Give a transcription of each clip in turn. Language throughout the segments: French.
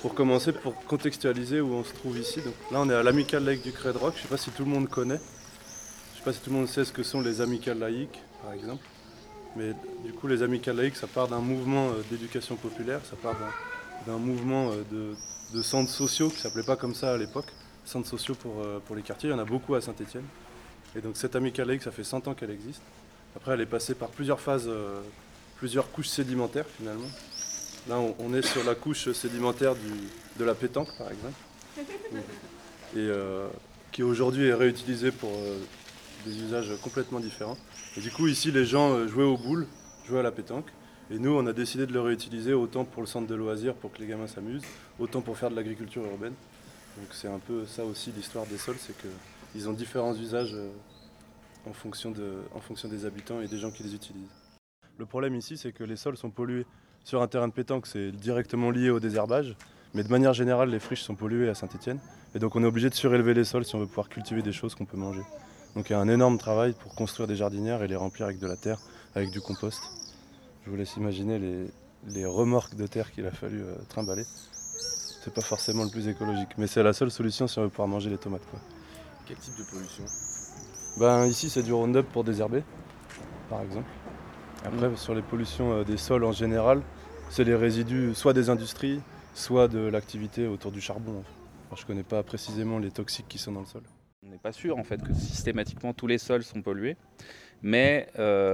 Pour commencer, pour contextualiser où on se trouve ici, donc là on est à l'Amicale laïque du Crêt de Roc, je ne sais pas si tout le monde connaît, je ne sais pas si tout le monde sait ce que sont les amicales laïques par exemple, mais du coup les amicales laïques ça part d'un mouvement d'éducation populaire, ça part d'un mouvement de centres sociaux qui ne s'appelait pas comme ça à l'époque, centres sociaux pour les quartiers, il y en a beaucoup à Saint-Étienne. Et donc cette amicale laïque ça fait 100 ans qu'elle existe. Après elle est passée par plusieurs phases, plusieurs couches sédimentaires finalement. Là, on est sur la couche sédimentaire de la pétanque, par exemple, et qui aujourd'hui est réutilisée pour des usages complètement différents. Et du coup, ici, les gens jouaient aux boules, jouaient à la pétanque, et nous, on a décidé de le réutiliser autant pour le centre de loisirs, pour que les gamins s'amusent, autant pour faire de l'agriculture urbaine. Donc c'est un peu ça aussi l'histoire des sols, c'est qu'ils ont différents usages en fonction des habitants et des gens qui les utilisent. Le problème ici, c'est que les sols sont pollués. Sur un terrain de pétanque, c'est directement lié au désherbage, mais de manière générale, les friches sont polluées à Saint-Étienne. Et donc on est obligé de surélever les sols si on veut pouvoir cultiver des choses qu'on peut manger. Donc il y a un énorme travail pour construire des jardinières et les remplir avec de la terre, avec du compost. Je vous laisse imaginer les remorques de terre qu'il a fallu trimballer. C'est pas forcément le plus écologique, mais c'est la seule solution si on veut pouvoir manger les tomates, quoi. Quel type de pollution? Ici c'est du Roundup pour désherber, par exemple. Après, sur les pollutions des sols en général, c'est les résidus soit des industries, soit de l'activité autour du charbon. Alors, je ne connais pas précisément les toxiques qui sont dans le sol. On n'est pas sûr en fait que systématiquement tous les sols sont pollués, mais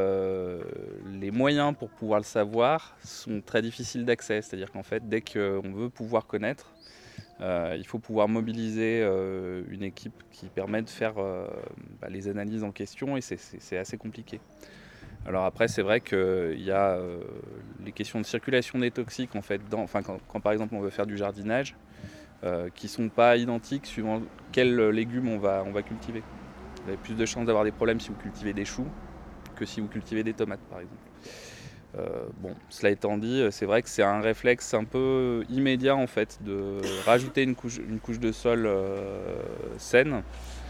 les moyens pour pouvoir le savoir sont très difficiles d'accès. C'est-à-dire qu'en fait, dès qu'on veut pouvoir connaître, il faut pouvoir mobiliser une équipe qui permet de faire les analyses en question, et c'est assez compliqué. Alors après, c'est vrai qu'il y a les questions de circulation des toxiques en fait, quand par exemple on veut faire du jardinage, qui ne sont pas identiques suivant quels légumes on va cultiver. Vous avez plus de chances d'avoir des problèmes si vous cultivez des choux que si vous cultivez des tomates par exemple. Cela étant dit, c'est vrai que c'est un réflexe un peu immédiat en fait de rajouter une couche de sol saine.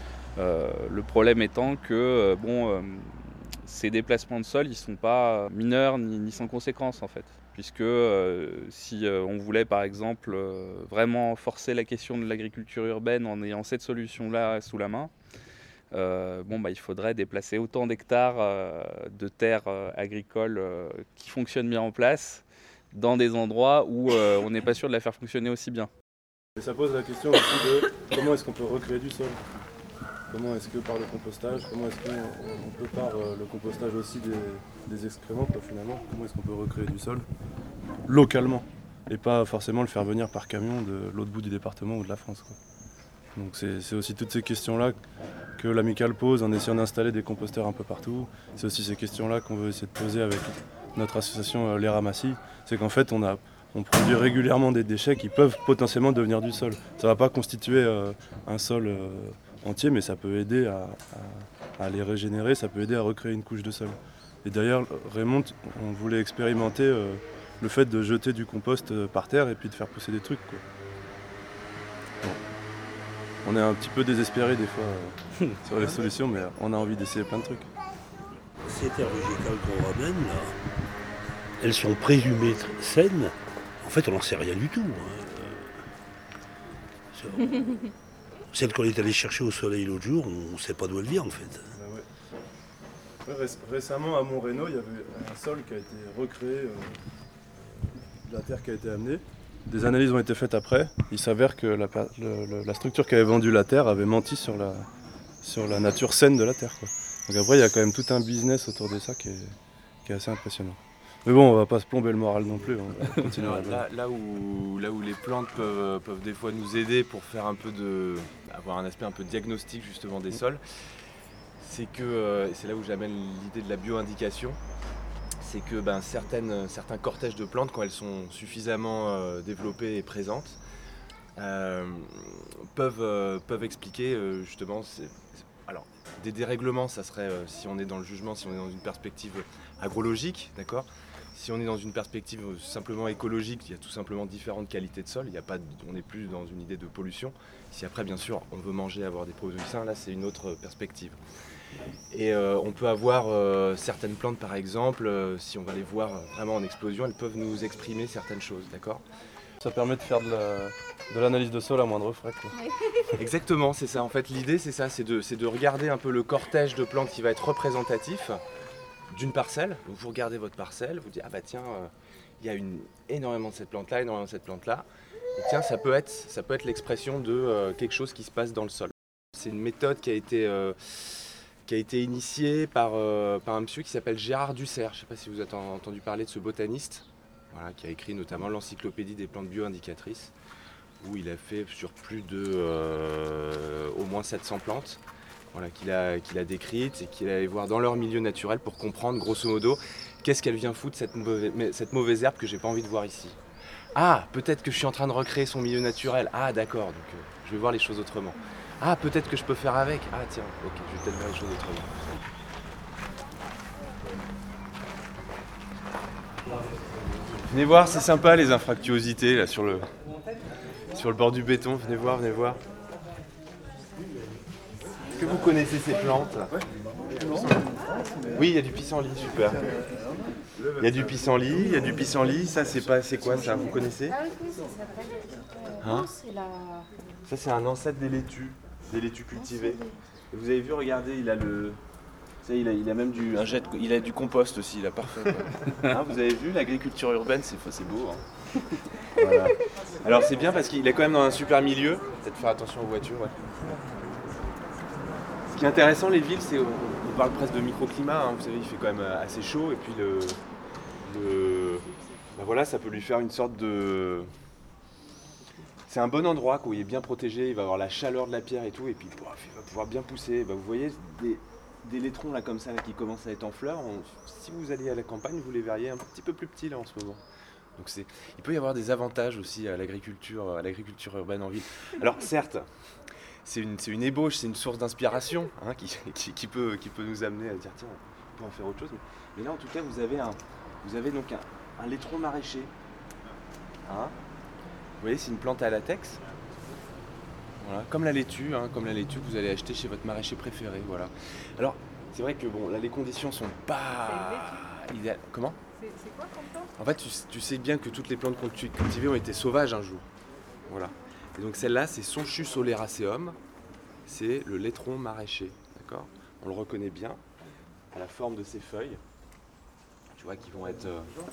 Le problème étant que ces déplacements de sol, ils ne sont pas mineurs ni sans conséquence en fait. Puisque si on voulait par exemple vraiment forcer la question de l'agriculture urbaine en ayant cette solution-là sous la main, il faudrait déplacer autant d'hectares de terres agricoles qui fonctionnent bien en place dans des endroits où on n'est pas sûr de la faire fonctionner aussi bien. Et ça pose la question aussi de comment est-ce qu'on peut recréer du sol ? Comment est-ce que par le compostage, comment est-ce qu'on peut par le compostage aussi des excréments finalement, comment est-ce qu'on peut recréer du sol localement et pas forcément le faire venir par camion de l'autre bout du département ou de la France, quoi. Donc c'est aussi toutes ces questions-là que l'Amicale pose en essayant d'installer des composteurs un peu partout. C'est aussi ces questions-là qu'on veut essayer de poser avec notre association Les Ramassis. C'est qu'en fait on produit régulièrement des déchets qui peuvent potentiellement devenir du sol. Ça ne va pas constituer un sol entier, mais ça peut aider à les régénérer, ça peut aider à recréer une couche de sol. Et d'ailleurs, Raymond, on voulait expérimenter le fait de jeter du compost par terre et puis de faire pousser des trucs, quoi. Bon. On est un petit peu désespéré des fois sur les solutions, mais on a envie d'essayer plein de trucs. Ces terres végétales qu'on ramène là, elles sont présumées saines. En fait, on n'en sait rien du tout. Celle qu'on est allé chercher au soleil l'autre jour, on ne sait pas d'où elle vient en fait. Récemment à Montrénaud, il y avait un sol qui a été recréé, de la terre qui a été amenée. Des analyses ont été faites après. Il s'avère que la structure qui avait vendu la terre avait menti sur la nature saine de la terre, quoi. Donc après, il y a quand même tout un business autour de ça qui est assez impressionnant. Mais bon, on va pas se plomber le moral non plus. On va continuer là où les plantes peuvent des fois nous aider pour faire avoir un aspect un peu diagnostic justement des sols, c'est que c'est là où j'amène l'idée de la bioindication. C'est que certains cortèges de plantes, quand elles sont suffisamment développées et présentes, peuvent expliquer justement. Alors, des dérèglements, ça serait si on est dans le jugement, si on est dans une perspective agrologique, d'accord ? Si on est dans une perspective simplement écologique, il y a tout simplement différentes qualités de sol. On n'est plus dans une idée de pollution. Si après, bien sûr, on veut manger, avoir des produits sains, là, c'est une autre perspective. Et on peut avoir certaines plantes, par exemple, si on va les voir vraiment en explosion, elles peuvent nous exprimer certaines choses, d'accord ? Ça permet de faire de l'analyse de sol à moindre frais, quoi. Exactement, c'est ça. En fait, l'idée, c'est ça, c'est de regarder un peu le cortège de plantes qui va être représentatif d'une parcelle. Donc, vous regardez votre parcelle, vous dites, ah bah tiens, il y a énormément de cette plante-là, énormément de cette plante-là. Et tiens, ça peut être l'expression de quelque chose qui se passe dans le sol. C'est une méthode qui a été initiée par un monsieur qui s'appelle Gérard Dussert. Je ne sais pas si vous avez entendu parler de ce botaniste, voilà, qui a écrit notamment l'encyclopédie des plantes bio-indicatrices, où il a fait sur plus de au moins 700 plantes, voilà, qu'il a décrites et qu'il est allé voir dans leur milieu naturel pour comprendre grosso modo qu'est-ce qu'elle vient foutre cette mauvaise herbe que j'ai pas envie de voir ici. Ah, peut-être que je suis en train de recréer son milieu naturel. Ah d'accord, donc je vais voir les choses autrement. Ah, peut-être que je peux faire avec. Ah tiens, ok, je vais peut-être voir les choses autrement. Venez voir, c'est sympa les infractuosités là sur le bord du béton. Venez voir, venez voir. Est-ce que vous connaissez ces plantes? Oui, il y a du pissenlit, super. Il y a du pissenlit, ça c'est quoi ça, vous connaissez? Ah oui, ça s'appelle. Hein? C'est la. Ça c'est un ancêtre des laitues cultivées. Et vous avez vu, regardez, il a même il a du compost aussi, il a parfait. Hein, vous avez vu, l'agriculture urbaine, c'est beau. Hein. Voilà. Alors c'est bien parce qu'il est quand même dans un super milieu. Peut-être faire attention aux voitures. Ouais. Ce qui est intéressant, les villes, c'est on parle presque de microclimat. Hein, vous savez, il fait quand même assez chaud et puis ben voilà, ça peut lui faire une sorte de. C'est un bon endroit, quoi, il est bien protégé, il va avoir la chaleur de la pierre et tout, et puis il va pouvoir bien pousser. Ben, vous voyez des laitrons là comme ça là, qui commencent à être en fleurs. Si vous alliez à la campagne, vous les verriez un petit peu plus petits là en ce moment. Donc il peut y avoir des avantages aussi à l'agriculture urbaine en ville. Alors certes, c'est une ébauche, c'est une source d'inspiration hein, qui peut nous amener à dire tiens, on peut en faire autre chose. Mais là en tout cas, vous avez donc un laitron maraîcher. Hein, vous voyez, c'est une plante à latex. Voilà, comme la laitue que vous allez acheter chez votre maraîcher préféré. Voilà. Alors, c'est vrai que bon, là, les conditions sont pas idéales. Comment ? C'est quoi comme plante ? En fait, tu sais bien que toutes les plantes cultivées ont été sauvages un jour. Voilà. Et donc celle-là, c'est Sonchus oleraceum. C'est le laitron maraîcher. D'accord ? On le reconnaît bien à la forme de ses feuilles. Tu vois, qui vont être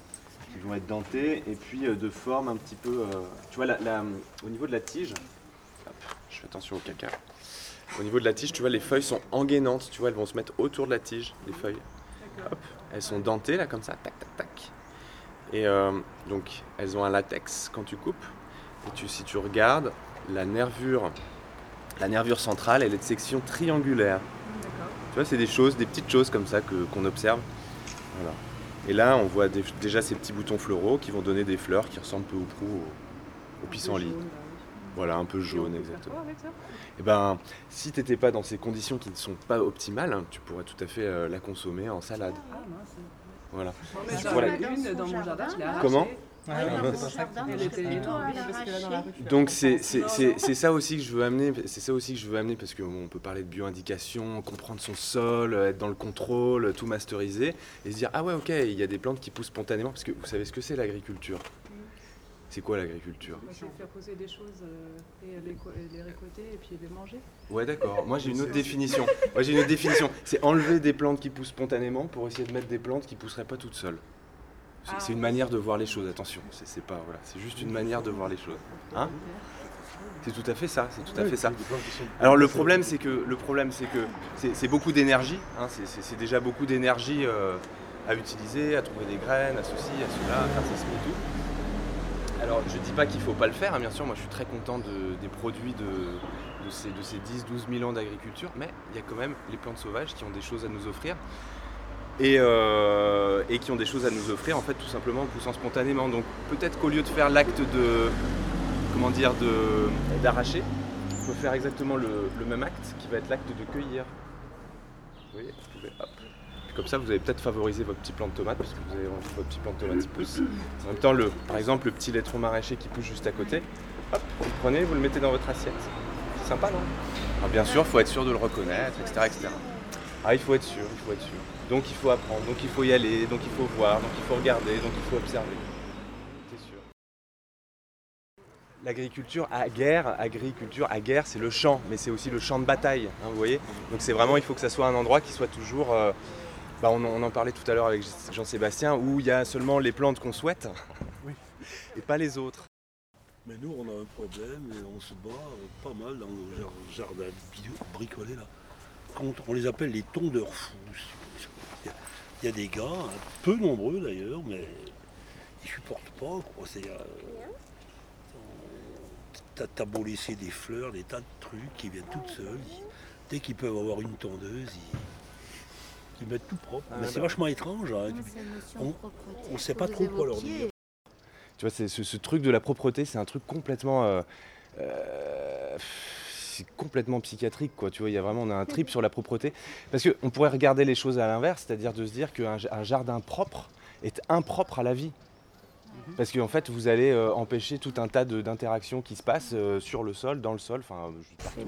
dentées et puis de forme un petit peu. Tu vois, au niveau de la tige. Hop, je fais attention au caca. Au niveau de la tige, tu vois, les feuilles sont engainantes. Tu vois, elles vont se mettre autour de la tige, les feuilles. Hop, elles sont dentées là comme ça, tac, tac, tac. Et donc, elles ont un latex quand tu coupes. Et si tu regardes, la nervure centrale, elle est de section triangulaire. Tu vois, c'est des petites choses comme ça qu'on observe. Voilà. Et là, on voit déjà ces petits boutons floraux qui vont donner des fleurs qui ressemblent peu ou prou au pissenlit. Voilà, un peu jaune, exactement. Et ben, si tu n'étais pas dans ces conditions qui ne sont pas optimales, tu pourrais tout à fait la consommer en salade. Ah mince. Voilà. J'en ai une dans mon jardin, je l'ai arrachée. Comment ? Elle était énorme, parce que là dans la rue. Donc c'est ça aussi que je veux amener, parce qu'on peut parler de bio-indication, comprendre son sol, être dans le contrôle, tout masteriser et se dire ah ouais ok, il y a des plantes qui poussent spontanément parce que vous savez ce que c'est l'agriculture. C'est quoi l'agriculture ? C'est faire poser des choses et les récolter et puis les manger. Ouais d'accord, moi j'ai une autre définition. C'est enlever des plantes qui poussent spontanément pour essayer de mettre des plantes qui pousseraient pas toutes seules. C'est une manière de voir les choses, attention, c'est juste une manière de voir les choses. Hein ? C'est tout à fait ça, Alors le problème c'est que c'est beaucoup d'énergie, hein, c'est déjà beaucoup d'énergie à utiliser, à trouver des graines, à ceci, à cela, à faire ça, et tout. Alors je dis pas qu'il faut pas le faire, hein, bien sûr, moi je suis très content des produits de ces 10-12 000 ans d'agriculture, mais il y a quand même les plantes sauvages qui ont des choses à nous offrir. Et qui ont des choses à nous offrir en fait tout simplement en poussant spontanément. Donc peut-être qu'au lieu de faire l'acte d'arracher, il faut faire exactement le même acte qui va être l'acte de cueillir. Vous voyez, hop. Puis comme ça vous allez peut-être favoriser votre petit plant de tomate parce que vous avez envie que votre petit plant de tomate qui pousse. En même temps par exemple le petit laitron maraîcher qui pousse juste à côté, hop, vous le prenez, vous le mettez dans votre assiette. C'est sympa non ? Alors bien sûr, il faut être sûr de le reconnaître, etc. Ah, il faut être sûr. Donc il faut apprendre, donc il faut y aller, donc il faut voir, donc il faut regarder, donc il faut observer. L'agriculture à guerre, c'est le champ, mais c'est aussi le champ de bataille, hein, vous voyez. Donc c'est vraiment, il faut que ça soit un endroit qui soit toujours, on en parlait tout à l'heure avec Jean-Sébastien, où il y a seulement les plantes qu'on souhaite, Oui. et pas les autres. Mais nous, on a un problème et on se bat pas mal dans nos jardins bricolés là. On les appelle les tondeurs fous. Il y a des gars, peu nombreux d'ailleurs, mais ils supportent pas, quoi. T'as beau laisser des fleurs, des tas de trucs qui viennent toutes seules. Dès qu'ils peuvent avoir une tondeuse, ils mettent tout propre. Mais c'est vachement étrange. Hein. On ne sait pas trop quoi leur dire. Tu vois, c'est ce truc de la propreté, c'est un truc complètement, c'est complètement psychiatrique, quoi. Tu vois, on a un trip sur la propreté, parce qu'on pourrait regarder les choses à l'inverse, c'est-à-dire de se dire qu'un jardin propre est impropre à la vie. Parce qu'en fait, vous allez empêcher tout un tas d'interactions qui se passent sur le sol, dans le sol, enfin, juste partout.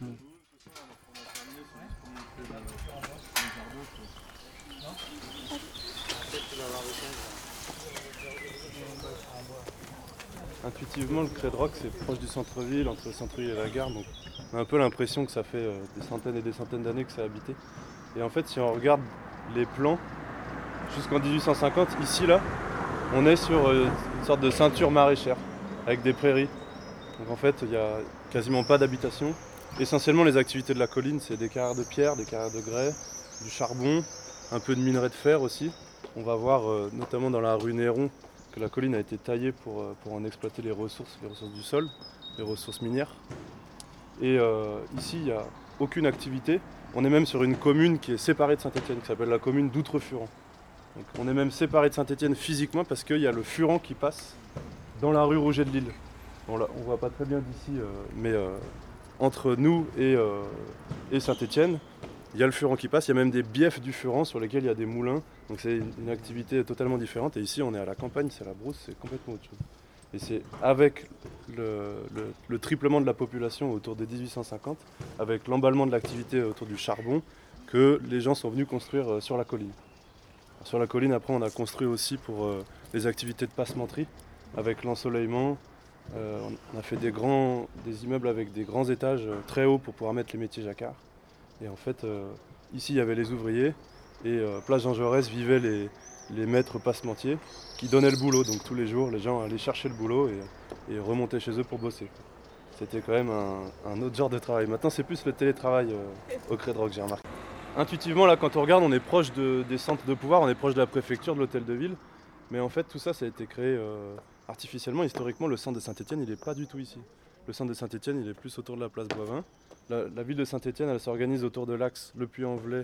Intuitivement, le Credroc, c'est proche du centre-ville, entre le centre-ville et la gare, donc on a un peu l'impression que ça fait des centaines et des centaines d'années que c'est habité. Et en fait, si on regarde les plans, jusqu'en 1850, ici, là, on est sur une sorte de ceinture maraîchère, avec des prairies. Donc en fait, il n'y a quasiment pas d'habitation. Essentiellement, les activités de la colline, c'est des carrières de pierre, des carrières de grès, du charbon, un peu de minerai de fer aussi. On va voir, notamment dans la rue Néron, que la colline a été taillée pour en exploiter les ressources du sol, les ressources minières. Et ici, il n'y a aucune activité. On est même sur une commune qui est séparée de Saint-Étienne, qui s'appelle la commune d'Outrefuran. Donc on est même séparé de Saint-Étienne physiquement parce qu'il y a le Furan qui passe dans la rue Rouget de Lille. On ne voit pas très bien d'ici, mais entre nous et Saint-Étienne, il y a le Furan qui passe. Il y a même des biefs du Furan sur lesquels il y a des moulins. Donc c'est une activité totalement différente. Et ici, on est à la campagne, c'est la brousse, c'est complètement autre chose. Et c'est avec le triplement de la population autour de 1850, avec l'emballement de l'activité autour du charbon, que les gens sont venus construire sur la colline. Sur la colline, après, on a construit aussi pour les activités de passementerie, avec l'ensoleillement. On a fait des immeubles avec des grands étages très hauts pour pouvoir mettre les métiers jacquards. Et en fait, ici, il y avait les ouvriers, et place Jean Jaurès vivaient les maîtres passementiers qui donnaient le boulot. Donc tous les jours, les gens allaient chercher le boulot et remontaient chez eux pour bosser. C'était quand même un autre genre de travail. Maintenant, c'est plus le télétravail au Credroc, j'ai remarqué. Intuitivement, là, quand on regarde, on est proche des centres de pouvoir, on est proche de la préfecture, de l'hôtel de ville. Mais en fait, tout ça, ça a été créé artificiellement. Historiquement, le centre de Saint-Étienne, il n'est pas du tout ici. Le centre de Saint-Étienne, il est plus autour de la place Boivin. La ville de Saint-Étienne, elle s'organise autour de l'axe Le Puy-en-Velay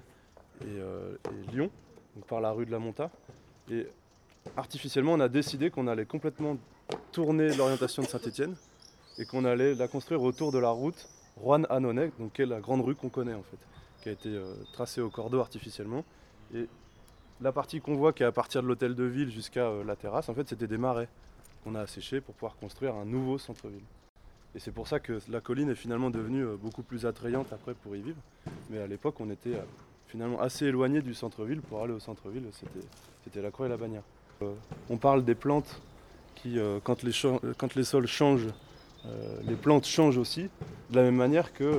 et Lyon, donc par la rue de la Monta. Et artificiellement, on a décidé qu'on allait complètement tourner l'orientation de Saint-Étienne et qu'on allait la construire autour de la route Roanne-Annonay, donc qui est la grande rue qu'on connaît en fait, qui a été tracée au cordeau artificiellement. Et la partie qu'on voit qui est à partir de l'hôtel de ville jusqu'à la terrasse, en fait, c'était des marais qu'on a asséchés pour pouvoir construire un nouveau centre-ville. Et c'est pour ça que la colline est finalement devenue beaucoup plus attrayante après pour y vivre. Mais à l'époque, on était finalement assez éloigné du centre-ville. Pour aller au centre-ville, c'était la Croix et la Bannière. On parle des plantes qui, quand les sols changent, les plantes changent aussi, de la même manière que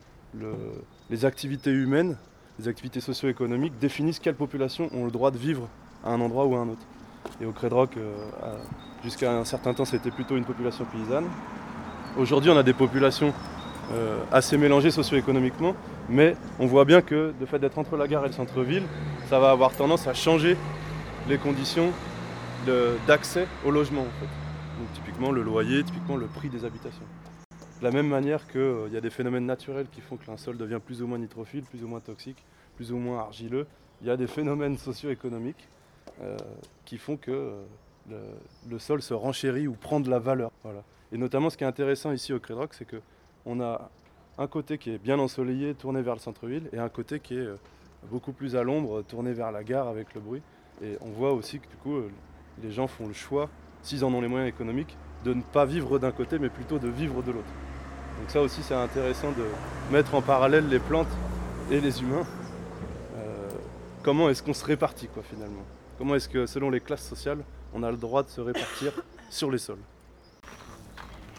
les activités humaines, les activités socio-économiques définissent quelles populations ont le droit de vivre à un endroit ou à un autre. Et au Credroc, jusqu'à un certain temps, c'était plutôt une population paysanne. Aujourd'hui, on a des populations assez mélangées socio-économiquement, mais on voit bien que le fait d'être entre la gare et le centre-ville, ça va avoir tendance à changer les conditions d'accès au logement en fait. Donc typiquement le loyer, typiquement le prix des habitations. De la même manière qu'il y a des phénomènes naturels qui font qu'un sol devient plus ou moins nitrophile, plus ou moins toxique, plus ou moins argileux, il y a des phénomènes socio-économiques qui font que le sol se renchérit ou prend de la valeur. Voilà. Et notamment ce qui est intéressant ici au Credroc, c'est qu'on a un côté qui est bien ensoleillé, tourné vers le centre-ville, et un côté qui est beaucoup plus à l'ombre, tourné vers la gare avec le bruit. Et on voit aussi que du coup, les gens font le choix, s'ils en ont les moyens économiques, de ne pas vivre d'un côté, mais plutôt de vivre de l'autre. Donc ça aussi, c'est intéressant de mettre en parallèle les plantes et les humains. Comment est-ce qu'on se répartit, quoi, finalement ? Comment est-ce que, selon les classes sociales, on a le droit de se répartir sur les sols ?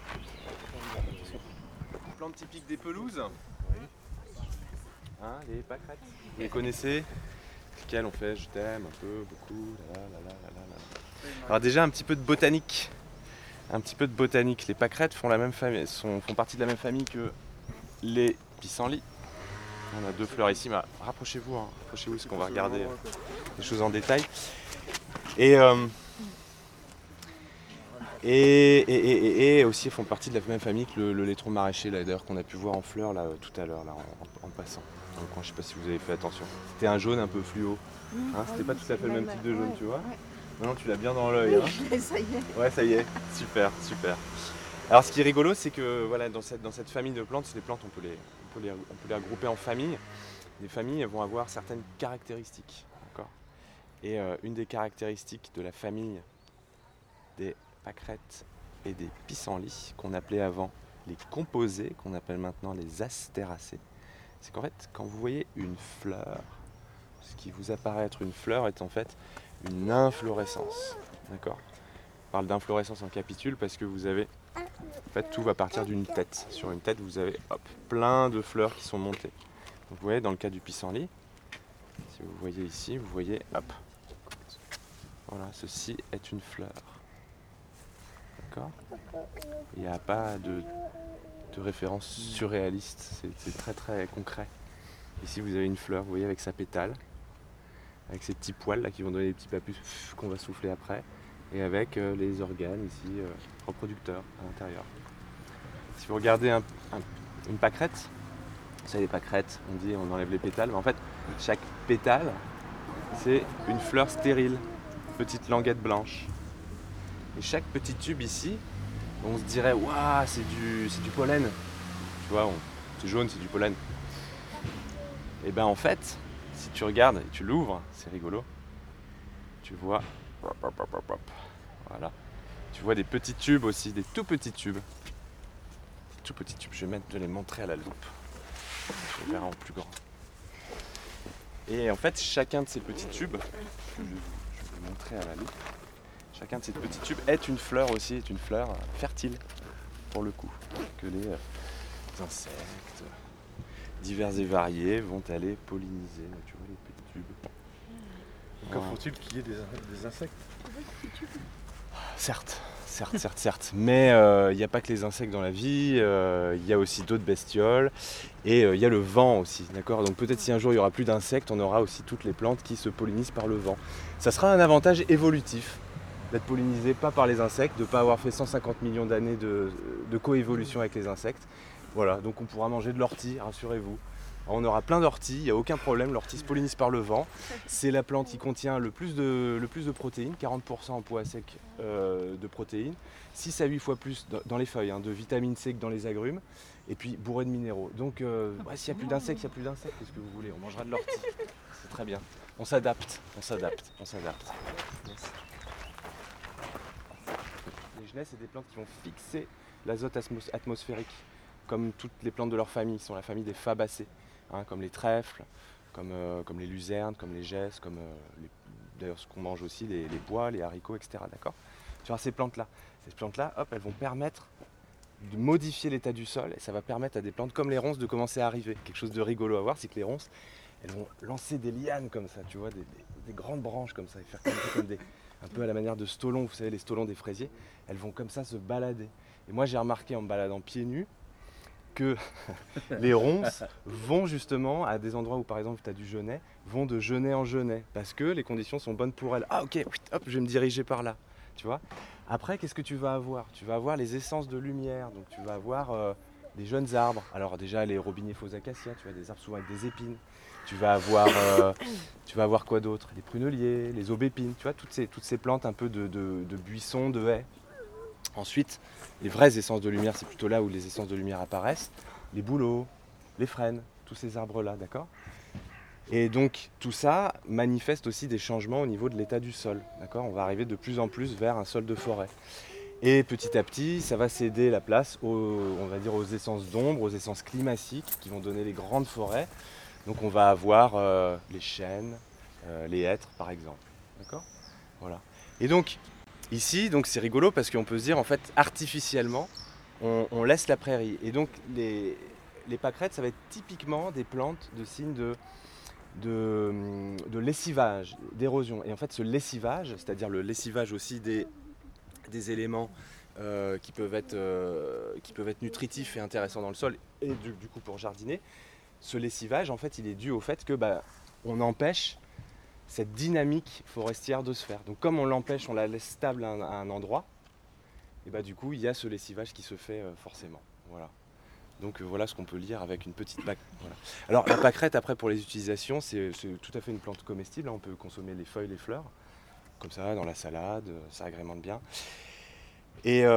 plantes typiques des pelouses. Hein, les pâquerettes. Vous les connaissez? Lesquelles on fait je t'aime un peu, beaucoup. Alors déjà un petit peu de botanique. Les pâquerettes font partie de la même famille que les pissenlits. On a 2 fleurs ici, mais rapprochez-vous parce qu'on va regarder les choses en détail. Et aussi elles font partie de la même famille que le laitron maraîcher là, d'ailleurs qu'on a pu voir en fleurs là, tout à l'heure là, en passant. Dans le coin, je sais pas si vous avez fait attention. C'était un jaune un peu fluo. C'était pas tout à fait le même type de jaune, tu vois. Non, tu l'as bien dans l'œil. Oui, ça y est. Ouais, ça y est. Super. Alors ce qui est rigolo, c'est que voilà, dans cette famille de plantes, les plantes, on peut les regrouper en familles. Les familles vont avoir certaines caractéristiques. D'accord. Et une des caractéristiques de la famille des pâquerettes et des pissenlits, qu'on appelait avant les composés, qu'on appelle maintenant les astéracées, c'est qu'en fait, quand vous voyez une fleur, ce qui vous apparaît être une fleur est en fait une inflorescence. D'accord ? On parle d'inflorescence en capitule parce que vous avez, en fait, tout va partir d'une tête. Sur une tête, vous avez plein de fleurs qui sont montées. Donc, vous voyez, dans le cas du pissenlit, si vous voyez ici, vous voyez, voilà, ceci est une fleur. D'accord ? Il n'y a pas de référence surréaliste, c'est très très concret. Ici vous avez une fleur, vous voyez, avec sa pétale, avec ces petits poils là qui vont donner des petits papus qu'on va souffler après, et avec les organes ici reproducteurs à l'intérieur. Si vous regardez une pâquerette, vous savez les pâquerettes, on dit on enlève les pétales, mais en fait chaque pétale c'est une fleur stérile, petite languette blanche. Et chaque petit tube ici, on se dirait waouh, c'est du pollen. Tu vois, c'est jaune, c'est du pollen. Et ben en fait, si tu regardes et tu l'ouvres, c'est rigolo. Tu vois, voilà. Tu vois des petits tubes aussi, des tout petits tubes. Je vais les montrer à la loupe. Je vais faire en plus grand. Et en fait, chacun de ces petits tubes, je vais vous montrer à la loupe. Chacun de ces petits tubes est une fleur aussi, est une fleur fertile pour le coup, que les insectes divers et variés vont aller polliniser. Tu vois les petits tubes. Encore faut-il qu'il y ait des insectes. Certes. Mais il n'y a pas que les insectes dans la vie, il y a aussi d'autres bestioles et il y a le vent aussi, d'accord ? Donc peut-être si un jour il n'y aura plus d'insectes, on aura aussi toutes les plantes qui se pollinisent par le vent. Ça sera un avantage évolutif d'être pollinisé pas par les insectes, de ne pas avoir fait 150 millions d'années de coévolution avec les insectes. Voilà, donc on pourra manger de l'ortie, rassurez-vous. On aura plein d'orties, il n'y a aucun problème, l'ortie se pollinise par le vent. C'est la plante qui contient le plus de protéines, 40% en poids sec de protéines, 6 à 8 fois plus dans les feuilles, de vitamine C que dans les agrumes, et puis bourré de minéraux. Donc s'il n'y a plus d'insectes, il n'y a plus d'insectes, qu'est-ce que vous voulez ? On mangera de l'ortie, c'est très bien. On s'adapte. Les genêts, c'est des plantes qui vont fixer l'azote atmosphérique, comme toutes les plantes de leur famille, qui sont la famille des fabacées, comme les trèfles, comme les luzernes, comme les gesses, comme d'ailleurs ce qu'on mange aussi, les pois, les haricots, etc. D'accord ? Tu vois, ces plantes-là, elles vont permettre de modifier l'état du sol et ça va permettre à des plantes comme les ronces de commencer à arriver. Quelque chose de rigolo à voir, c'est que les ronces, elles vont lancer des lianes comme ça, tu vois, des grandes branches comme ça, et faire comme un peu à la manière de stolons, vous savez, les stolons des fraisiers, elles vont comme ça se balader. Et moi j'ai remarqué en me baladant pieds nus que les ronces vont justement à des endroits où par exemple tu as du genêt, vont de genêt en genêt, parce que les conditions sont bonnes pour elles. Ah ok, hop, je vais me diriger par là, tu vois. Après, qu'est-ce que tu vas avoir ? Tu vas avoir les essences de lumière, donc tu vas avoir des jeunes arbres. Alors déjà les robiniers faux acacias, tu vois, des arbres souvent avec des épines. Tu vas avoir quoi d'autre ? Les pruneliers, les aubépines, tu vois, toutes ces plantes un peu de buissons, de haies. Ensuite, les vraies essences de lumière, c'est plutôt là où les essences de lumière apparaissent. Les bouleaux, les frênes, tous ces arbres-là, d'accord ? Et donc tout ça manifeste aussi des changements au niveau de l'état du sol, d'accord ? On va arriver de plus en plus vers un sol de forêt. Et petit à petit, ça va céder la place aux essences d'ombre, aux essences climatiques qui vont donner les grandes forêts. Donc on va avoir les chênes, les hêtres par exemple, d'accord ? Voilà. Et donc ici, c'est rigolo parce qu'on peut se dire en fait artificiellement, on laisse la prairie. Et donc les pâquerettes, ça va être typiquement des plantes de signes de lessivage, d'érosion. Et en fait, ce lessivage, c'est-à-dire le lessivage aussi des éléments qui peuvent être nutritifs et intéressants dans le sol, et du coup pour jardiner, ce lessivage, en fait, il est dû au fait que on empêche cette dynamique forestière de se faire. Donc comme on l'empêche, on la laisse stable à un endroit, et du coup, il y a ce lessivage qui se fait forcément. Voilà. Donc voilà ce qu'on peut lire avec une petite pâquerette. Voilà. Alors la pâquerette, après, pour les utilisations, c'est tout à fait une plante comestible. On peut consommer les feuilles, les fleurs, comme ça, dans la salade, ça agrémente bien. Et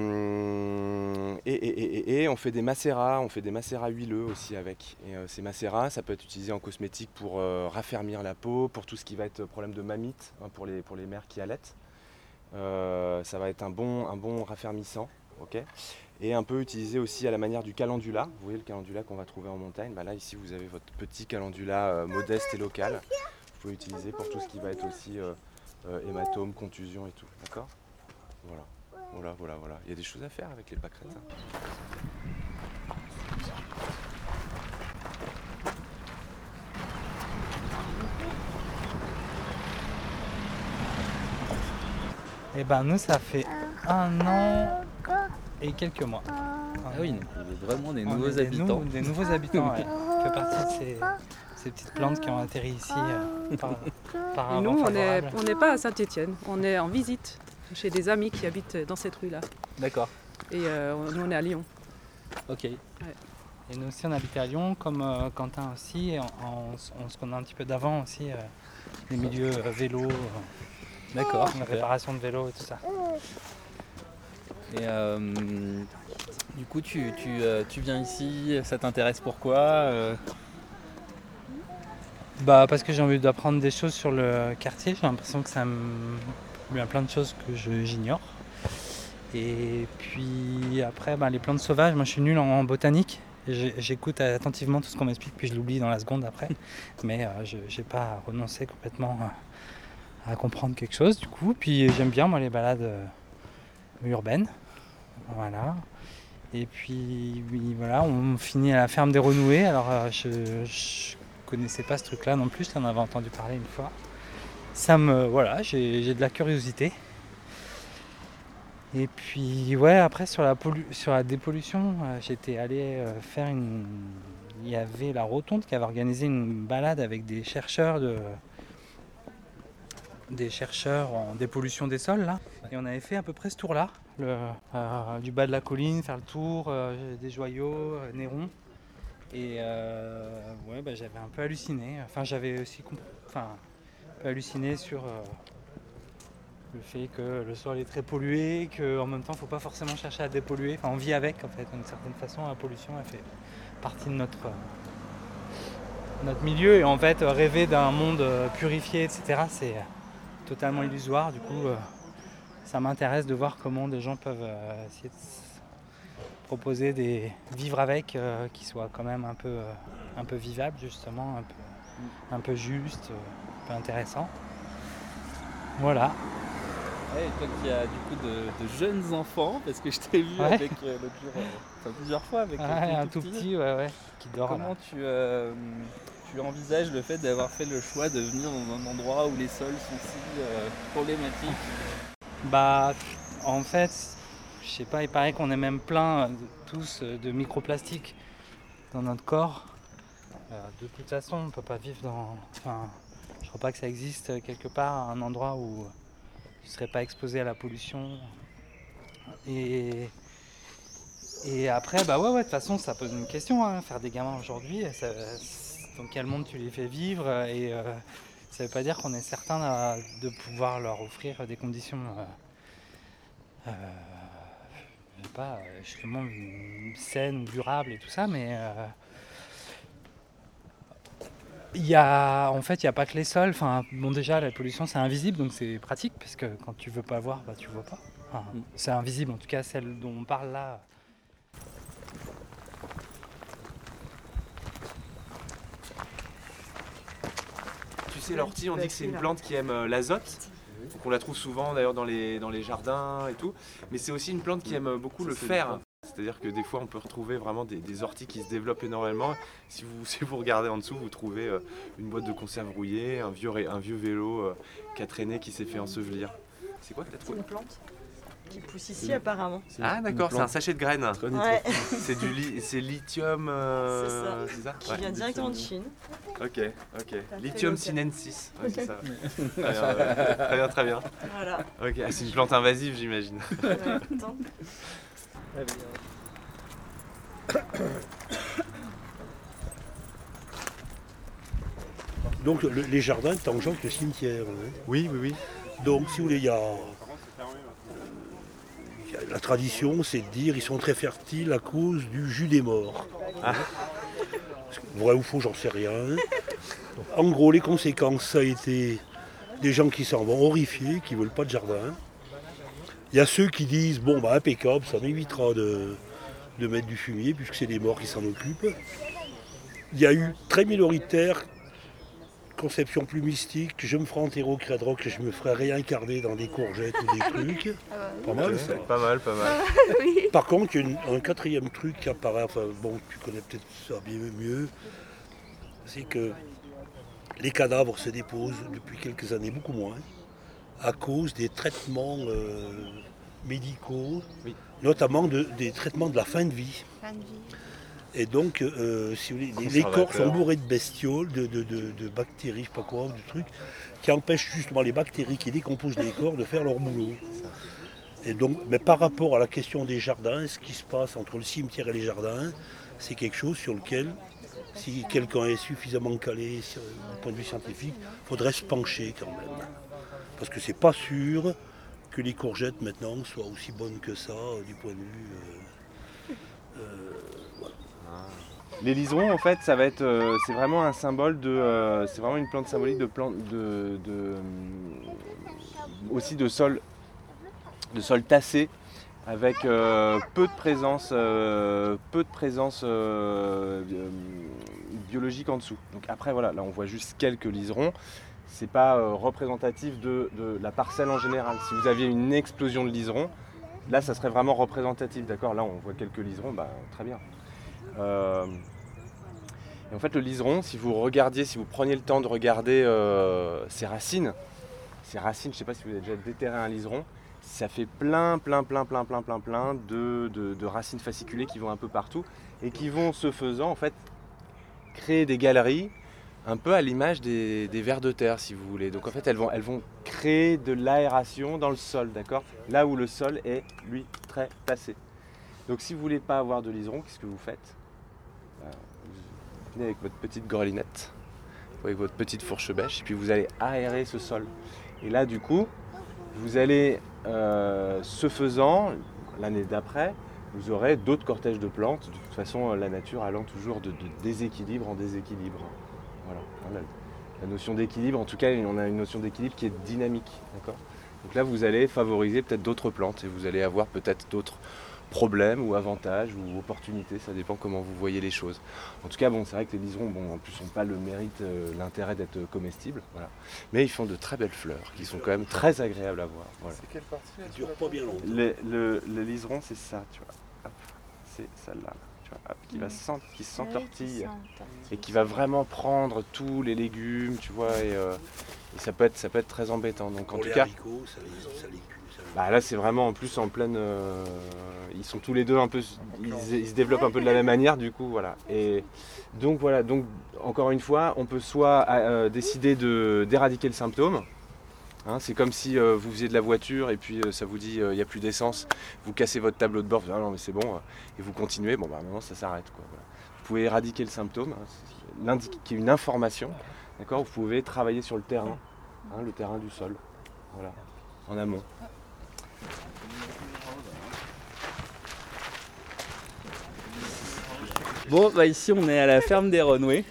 on fait des macérats huileux aussi avec. Et ces macérats, ça peut être utilisé en cosmétique pour raffermir la peau, pour tout ce qui va être problème de mamite, pour les mères qui allaitent. Ça va être un bon raffermissant, ok. Et un peu utilisé aussi à la manière du calendula. Vous voyez le calendula qu'on va trouver en montagne. Là, ici, vous avez votre petit calendula modeste et local. Vous pouvez l'utiliser pour tout ce qui va être aussi hématome, contusion et tout. D'accord ? Voilà. Il y a des choses à faire avec les pâquerettes. Et nous, ça fait 1 an et quelques mois. Ah oui, donc on est vraiment des On nouveaux est habitants. Des nouveaux habitants, ouais. On fait partie de ces petites plantes qui ont atterri ici par Et un nous, vent on favorable. n'est pas à Saint-Étienne, on est en visite chez des amis qui habitent dans cette rue-là. D'accord, Et nous, on est à Lyon. ok. Et nous aussi, on habitait à Lyon, comme Quentin aussi. Et on se connaît un petit peu d'avant aussi, les milieux vélo, D'accord, la super. réparation de vélo et tout ça. Et du coup, tu viens ici, ça t'intéresse pourquoi Parce que j'ai envie d'apprendre des choses sur le quartier. J'ai l'impression que il y a plein de choses que j'ignore. Et puis après, les plantes sauvages, moi je suis nul en botanique. J'écoute attentivement tout ce qu'on m'explique, puis je l'oublie dans la seconde après. Mais je n'ai pas renoncé complètement à comprendre quelque chose du coup. Puis j'aime bien moi les balades urbaines. Voilà. Et puis voilà, on finit à la ferme des Renouées. Alors je connaissais pas ce truc-là non plus, j'en avais entendu parler une fois. J'ai de la curiosité. Et puis après sur la dépollution, j'étais allé faire il y avait la Rotonde qui avait organisé une balade avec des chercheurs en dépollution des sols là. Et on avait fait à peu près ce tour-là, du bas de la colline, faire le tour, des joyaux, Néron. Et j'avais un peu halluciné. Enfin, j'avais aussi un peu halluciné sur le fait que le sol est très pollué, qu'en même temps, il ne faut pas forcément chercher à dépolluer. Enfin, on vit avec, en fait, d'une certaine façon. La pollution, elle fait partie de notre milieu. Et en fait, rêver d'un monde purifié, etc., c'est totalement illusoire. Du coup, ça m'intéresse de voir comment des gens peuvent essayer de proposer vivre avec, qui soient quand même un peu vivables, justement, un peu juste, un peu intéressant. Voilà. Et toi qui as du coup de jeunes enfants, parce que je t'ai vu avec l'autre jour, plusieurs fois avec un tout petit qui dort. Comment tu envisages le fait d'avoir fait le choix de venir dans un endroit où les sols sont si problématiques ? En fait, je sais pas, il paraît qu'on est même plein tous de microplastiques dans notre corps. De toute façon, on ne peut pas vivre je crois pas que ça existe quelque part, un endroit où tu ne serais pas exposé à la pollution. Et après, de toute façon, ça pose une question, faire des gamins aujourd'hui. Dans quel monde tu les fais vivre et ça ne veut pas dire qu'on est certain de pouvoir leur offrir des conditions extrêmement saines, durables et tout ça, mais il n'y a pas que les sols. Déjà, la pollution, c'est invisible, donc c'est pratique, parce que quand tu veux pas voir, tu vois pas. C'est invisible, en tout cas, celle dont on parle là. Tu sais, l'ortie, on dit que c'est une plante qui aime l'azote. Donc on la trouve souvent d'ailleurs dans les jardins et tout. Mais c'est aussi une plante qui aime beaucoup le fer. C'est-à-dire que des fois, on peut retrouver vraiment des orties qui se développent énormément. Si vous regardez en dessous, vous trouvez une boîte de conserve rouillée, un vieux vélo qui a traîné, qui s'est fait ensevelir. C'est quoi que tu as C'est trouvé? une plante qui pousse ici apparemment. Ah d'accord, c'est un sachet de graines. Ouais. C'est lithium... C'est ça. Qui Ouais. vient directement de Chine. Ok. fait Lithium le test. sinensis. Ouais, c'est ça. Très bien, très bien. Voilà. Ok, c'est une plante invasive, j'imagine. Ouais, attends. Donc les jardins tangentent le cimetière. Hein. Oui. Donc si vous voulez, il y a la tradition, c'est de dire qu'ils sont très fertiles à cause du jus des morts. Ah. Vrai ou faux, j'en sais rien. En gros, les conséquences, ça a été des gens qui s'en vont horrifiés, qui ne veulent pas de jardin. Il y a ceux qui disent, bon, bah impeccable, ça m'évitera de mettre du fumier, puisque c'est les morts qui s'en occupent. Il y a eu très minoritaire, conception plus mystique, je me ferai enterrer au Credrock et je me ferai réincarner dans des courgettes ou des trucs. Pas mal ça. Pas mal. Par contre, il y a un quatrième truc qui apparaît, enfin bon, tu connais peut-être ça bien mieux, c'est que les cadavres se déposent depuis quelques années, beaucoup moins, à cause des traitements médicaux, Oui. notamment des traitements de la fin de vie. Et donc, si vous voulez, les corps sont bourrés de bestioles, de bactéries, je sais pas quoi, de trucs, qui empêchent justement les bactéries qui décomposent les corps de faire leur boulot. Et donc, mais par rapport à la question des jardins, ce qui se passe entre le cimetière et les jardins, c'est quelque chose sur lequel, si quelqu'un est suffisamment calé du point de vue scientifique, il faudrait se pencher quand même. Parce que c'est pas sûr que les courgettes maintenant soient aussi bonnes que ça du point de vue... Les liserons, en fait, ça va être, c'est vraiment un symbole de, c'est vraiment une plante symbolique aussi de sol tassé, avec peu de présence biologique en dessous. Donc après, voilà, là on voit juste quelques liserons. C'est pas représentatif de la parcelle en général. Si vous aviez une explosion de liserons, là, ça serait vraiment représentatif, d'accord? Là, on voit quelques liserons, bah très bien. Et en fait, le liseron, si vous preniez le temps de regarder ses racines, je ne sais pas si vous avez déjà déterré un liseron, ça fait plein de racines fasciculées qui vont un peu partout et qui vont, ce faisant, en fait, créer des galeries un peu à l'image des vers de terre, si vous voulez. Donc en fait, elles vont créer de l'aération dans le sol, d'accord? Là où le sol est, lui, très tassé. Donc si vous ne voulez pas avoir de liseron, qu'est-ce que vous faites? Vous venez avec votre petite grelinette, avec votre petite fourche bêche, et puis vous allez aérer ce sol. Et là, du coup, vous allez, ce faisant, l'année d'après, vous aurez d'autres cortèges de plantes. De toute façon, la nature allant toujours de déséquilibre en déséquilibre. Voilà. La notion d'équilibre, en tout cas, on a une notion d'équilibre qui est dynamique. D'accord ? Donc là, vous allez favoriser peut-être d'autres plantes et vous allez avoir peut-être d'autres problèmes ou avantages ou opportunités, ça dépend comment vous voyez les choses. En tout cas, bon, c'est vrai que les liserons, bon, en plus, n'ont pas le mérite, l'intérêt d'être comestibles, voilà. Mais ils font de très belles fleurs, qui sont quand même très agréables à voir. Voilà. C'est quelle partie là? Ça dure pas bien longtemps. Le liseron, c'est ça, tu vois. Hop, c'est celle-là, tu vois, hop, qui s'entortille et qui va vraiment prendre tous les légumes, tu vois, et ça peut être très embêtant. Donc en tout cas, haricots, ça les cuit. bah là c'est vraiment en plus en pleine, ils sont tous les deux un peu, ils se développent un peu de la même manière du coup, voilà. Et donc voilà, donc encore une fois, on peut soit décider d'éradiquer le symptôme. Hein, c'est comme si vous faisiez de la voiture et puis ça vous dit il n'y a plus d'essence, vous cassez votre tableau de bord, vous dites, ah non mais c'est bon, et vous continuez, bon bah maintenant ça s'arrête, quoi. Voilà. Vous pouvez éradiquer le symptôme, hein, qui est une information, d'accord. Vous pouvez travailler sur le terrain, hein, le terrain du sol, voilà, en amont. Bon, bah ici on est à la ferme des Renouées,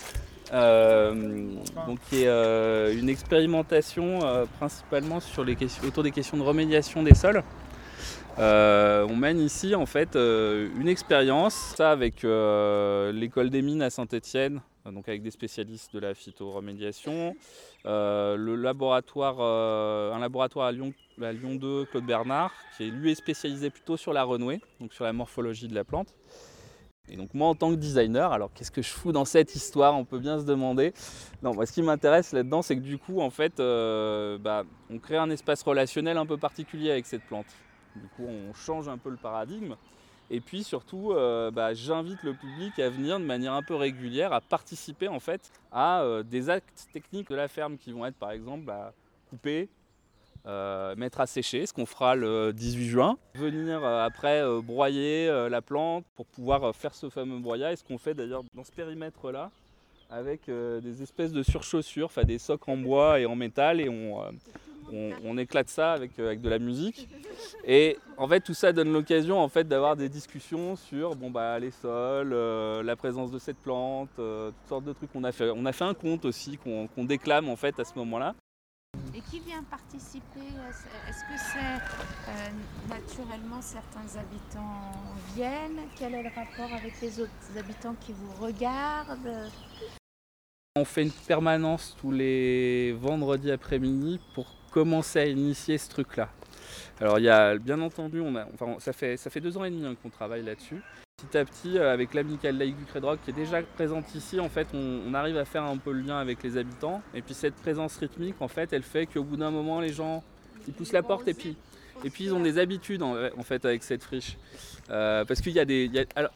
donc qui est une expérimentation principalement sur autour des questions de remédiation des sols. On mène ici en fait une expérience, ça avec l'école des mines à Saint-Étienne, donc avec des spécialistes de la phytoremédiation, un laboratoire à Lyon 2, Claude Bernard, qui lui est spécialisé plutôt sur la renouée, donc sur la morphologie de la plante. Et donc moi en tant que designer, alors qu'est-ce que je fous dans cette histoire, on peut bien se demander. Non, moi ce qui m'intéresse là-dedans, c'est que du coup en fait, on crée un espace relationnel un peu particulier avec cette plante. Du coup on change un peu le paradigme. Et puis surtout, j'invite le public à venir de manière un peu régulière, à participer en fait à des actes techniques de la ferme qui vont être par exemple couper, mettre à sécher, ce qu'on fera le 18 juin. Venir après broyer la plante pour pouvoir faire ce fameux broyat, et ce qu'on fait d'ailleurs dans ce périmètre-là, avec des espèces de surchaussures, enfin des socs en bois et en métal, et on éclate ça avec de la musique. Et en fait tout ça donne l'occasion en fait d'avoir des discussions sur les sols, la présence de cette plante, toutes sortes de trucs. On a fait un conte aussi qu'on déclame en fait à ce moment-là. Et qui vient participer? Est-ce que c'est naturellement certains habitants viennent? Quel est le rapport avec les autres habitants qui vous regardent? On fait une permanence tous les vendredis après-midi pour commencer à initier ce truc-là. Alors il y a bien entendu, ça fait 2 ans et demi qu'on travaille là-dessus. Petit à petit, avec l'amicale laïque du Credroc qui est déjà présente ici, en fait, on arrive à faire un peu le lien avec les habitants. Et puis cette présence rythmique, en fait, elle fait qu'au bout d'un moment, les gens ils poussent la porte et puis ils ont des habitudes en fait avec cette friche. Parce qu'il y a des...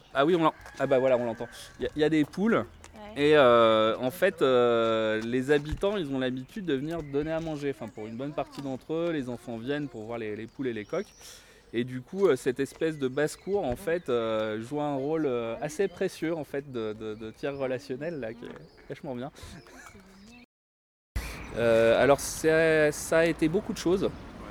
on l'entend. Il y a des poules. Et en fait, les habitants, ils ont l'habitude de venir donner à manger. Enfin, pour une bonne partie d'entre eux, les enfants viennent pour voir les poules et les coqs. Et du coup, cette espèce de basse-cour, en fait, joue un rôle assez précieux, en fait, de tiers relationnel, là, qui est vachement bien. Alors, ça a été beaucoup de choses.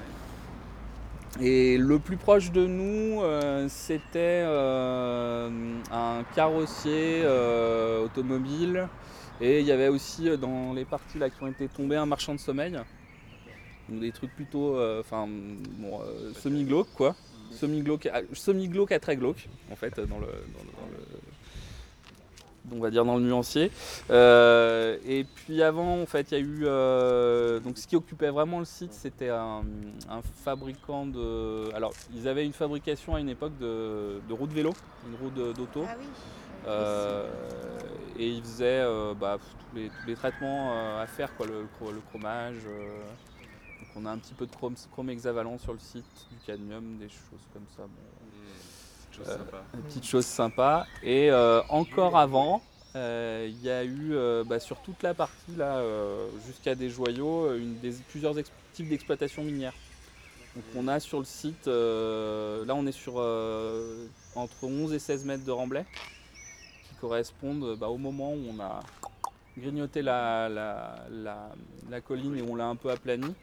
Et le plus proche de nous, c'était un carrossier automobile. Et il y avait aussi dans les parties là qui ont été tombées un marchand de sommeil. Donc des trucs plutôt semi-glauques quoi. Semi-glauque à très glauque en fait on va dire dans le nuancier. Et puis avant en fait il y a eu donc ce qui occupait vraiment le site, c'était un fabricant de... Alors ils avaient une fabrication à une époque de roues de vélo, une roue d'auto. Ah oui. Et ils faisaient tous les traitements à faire quoi, le chromage. Donc on a un petit peu de chrome hexavalent sur le site, du cadmium, des choses comme ça. Des petites choses sympas. Et encore avant, il y a eu sur toute la partie là, jusqu'à des joyaux, plusieurs types d'exploitation minière. Donc on a sur le site, là on est sur entre 11 et 16 mètres de remblai, qui correspondent au moment où on a grignoté la colline et on l'a un peu aplanie.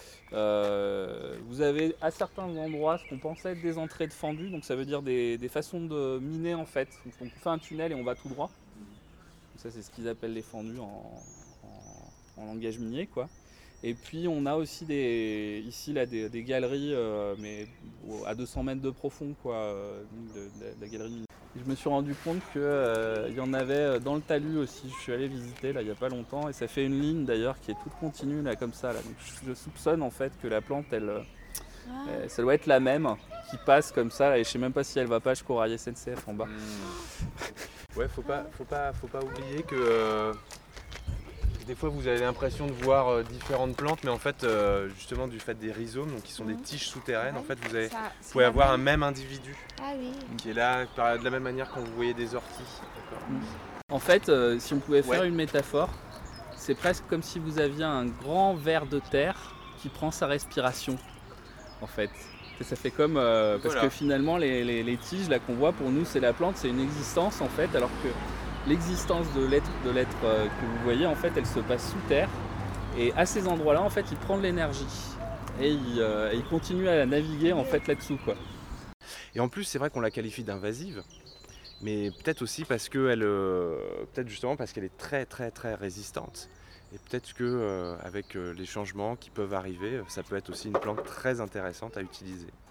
Vous avez à certains endroits ce qu'on pensait être des entrées de fendus, donc ça veut dire des façons de miner en fait. Donc on fait un tunnel et on va tout droit. Donc ça c'est ce qu'ils appellent les fendus en langage minier quoi. Et puis on a aussi des galeries mais à 200 mètres de profond quoi, de la galerie minière. Je me suis rendu compte qu'il y en avait dans le talus aussi. Je suis allé visiter là il n'y a pas longtemps et ça fait une ligne d'ailleurs qui est toute continue là comme ça. Là. Donc je soupçonne en fait que la plante ça doit être la même qui passe comme ça là, et je sais même pas si elle va pas jusqu'au rail SNCF en bas. Ouais, faut pas oublier que des fois vous avez l'impression de voir différentes plantes, mais en fait justement du fait des rhizomes, donc qui sont des tiges souterraines, en fait vous pouvez avoir un même individu qui est là de la même manière quand vous voyez des orties. En fait, si on pouvait faire une métaphore, c'est presque comme si vous aviez un grand ver de terre qui prend sa respiration, en fait. Ça fait comme parce que finalement les tiges là qu'on voit pour nous c'est la plante, c'est une existence en fait, alors que l'existence de l'être que vous voyez en fait elle se passe sous terre, et à ces endroits là en fait il prend de l'énergie et il continue à naviguer en fait là-dessous quoi. Et en plus c'est vrai qu'on la qualifie d'invasive, mais peut-être aussi parce qu'elle est très très très résistante, et peut-être que avec les changements qui peuvent arriver, ça peut être aussi une plante très intéressante à utiliser.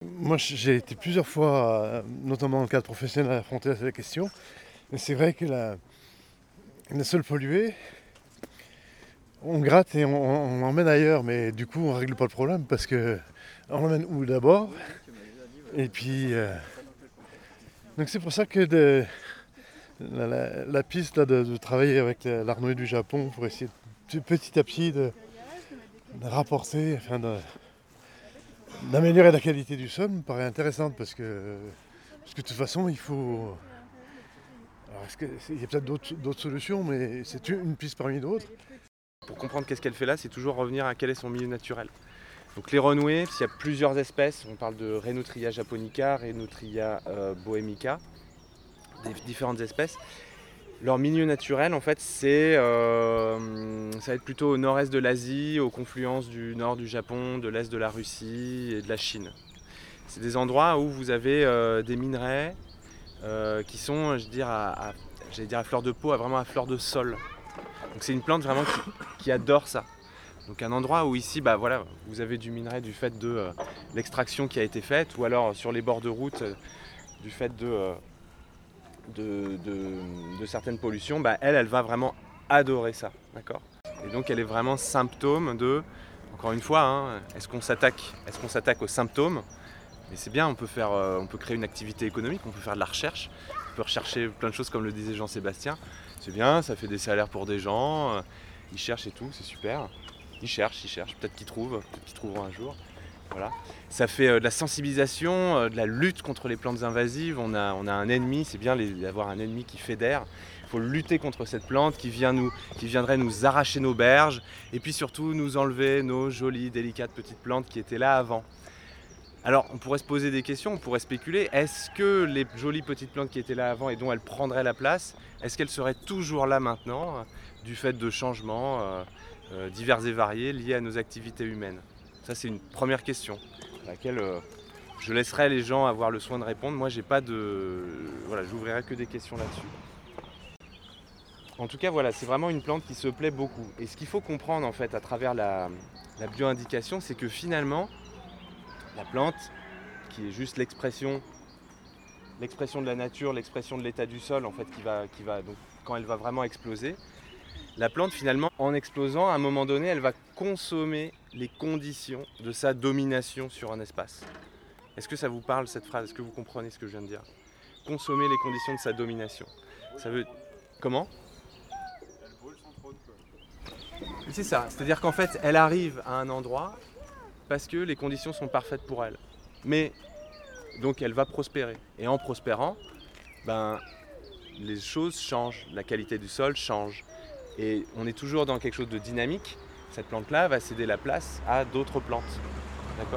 Moi, j'ai été plusieurs fois, notamment dans le cadre professionnel, affronté à cette question. Mais c'est vrai que la seule polluée, on gratte et on l'emmène ailleurs, mais du coup, on ne règle pas le problème parce que on l'emmène où d'abord? Et puis, donc c'est pour ça que la piste là, de travailler avec l'Arnoï du Japon pour essayer petit à petit de rapporter, d'améliorer la qualité du sol me paraît intéressante parce que de toute façon il faut... Alors il y a peut-être d'autres solutions, mais c'est une piste parmi d'autres. Pour comprendre qu'est-ce qu'elle fait là, c'est toujours revenir à quel est son milieu naturel. Donc les renouées, il y a plusieurs espèces, on parle de Rhinotria japonica, Rhinotria bohemica, des différentes espèces. Leur milieu naturel, en fait, ça va être plutôt au nord-est de l'Asie, aux confluences du nord du Japon, de l'est de la Russie et de la Chine. C'est des endroits où vous avez des minerais qui sont, j'allais dire à fleur de peau, vraiment à fleur de sol. Donc c'est une plante vraiment qui adore ça. Donc un endroit où ici, voilà, vous avez du minerai du fait de l'extraction qui a été faite, ou alors sur les bords de route du fait de certaines pollutions, elle va vraiment adorer ça, d'accord ? Et donc elle est vraiment symptôme de, encore une fois, est-ce qu'on s'attaque aux symptômes ? Mais c'est bien, on peut créer une activité économique, on peut faire de la recherche, on peut rechercher plein de choses comme le disait Jean-Sébastien. C'est bien, ça fait des salaires pour des gens, ils cherchent et tout, c'est super. Ils cherchent, peut-être qu'ils trouveront un jour. Voilà. Ça fait de la sensibilisation, de la lutte contre les plantes invasives. On a un ennemi, c'est bien d'avoir un ennemi qui fédère. Il faut lutter contre cette plante qui viendrait nous arracher nos berges et puis surtout nous enlever nos jolies, délicates petites plantes qui étaient là avant. Alors on pourrait se poser des questions, on pourrait spéculer. Est-ce que les jolies petites plantes qui étaient là avant et dont elles prendraient la place, est-ce qu'elles seraient toujours là maintenant du fait de changements divers et variés liés à nos activités humaines? Ça, c'est une première question à laquelle je laisserai les gens avoir le soin de répondre. Moi, j'ouvrirai que des questions là-dessus. En tout cas, voilà, c'est vraiment une plante qui se plaît beaucoup. Et ce qu'il faut comprendre en fait à travers la bioindication, c'est que finalement, la plante, qui est juste l'expression de la nature, l'expression de l'état du sol, en fait, qui va donc quand elle va vraiment exploser. La plante, finalement, en explosant, à un moment donné, elle va consommer les conditions de sa domination sur un espace. Est-ce que ça vous parle, cette phrase? Est-ce que vous comprenez ce que je viens de dire? Consommer les conditions de sa domination. Ça veut... Comment? Elle brûle son trône, quoi. C'est ça. C'est-à-dire qu'en fait, elle arrive à un endroit parce que les conditions sont parfaites pour elle. Mais, donc, elle va prospérer. Et en prospérant, les choses changent. La qualité du sol change. Et on est toujours dans quelque chose de dynamique. Cette plante-là va céder la place à d'autres plantes. D'accord ?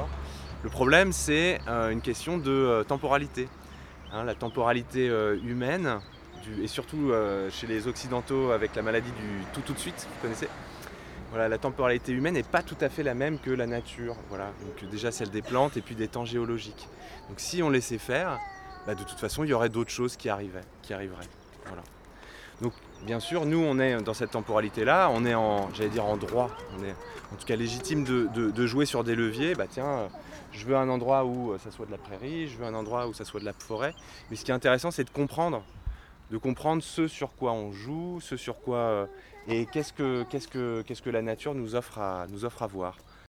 Le problème, c'est une question de temporalité. La temporalité humaine, et surtout chez les Occidentaux avec la maladie du tout de suite, vous connaissez ? Voilà, la temporalité humaine n'est pas tout à fait la même que la nature. Voilà. Donc déjà celle des plantes et puis des temps géologiques. Donc si on laissait faire, de toute façon, il y aurait d'autres choses qui arriveraient. Voilà. Donc bien sûr, nous on est dans cette temporalité-là, on est en droit, on est en tout cas légitime de jouer sur des leviers. Je veux un endroit où ça soit de la prairie, je veux un endroit où ça soit de la forêt. Mais ce qui est intéressant, c'est de comprendre ce sur quoi on joue, ce sur quoi et qu'est-ce que la nature nous offre à voir.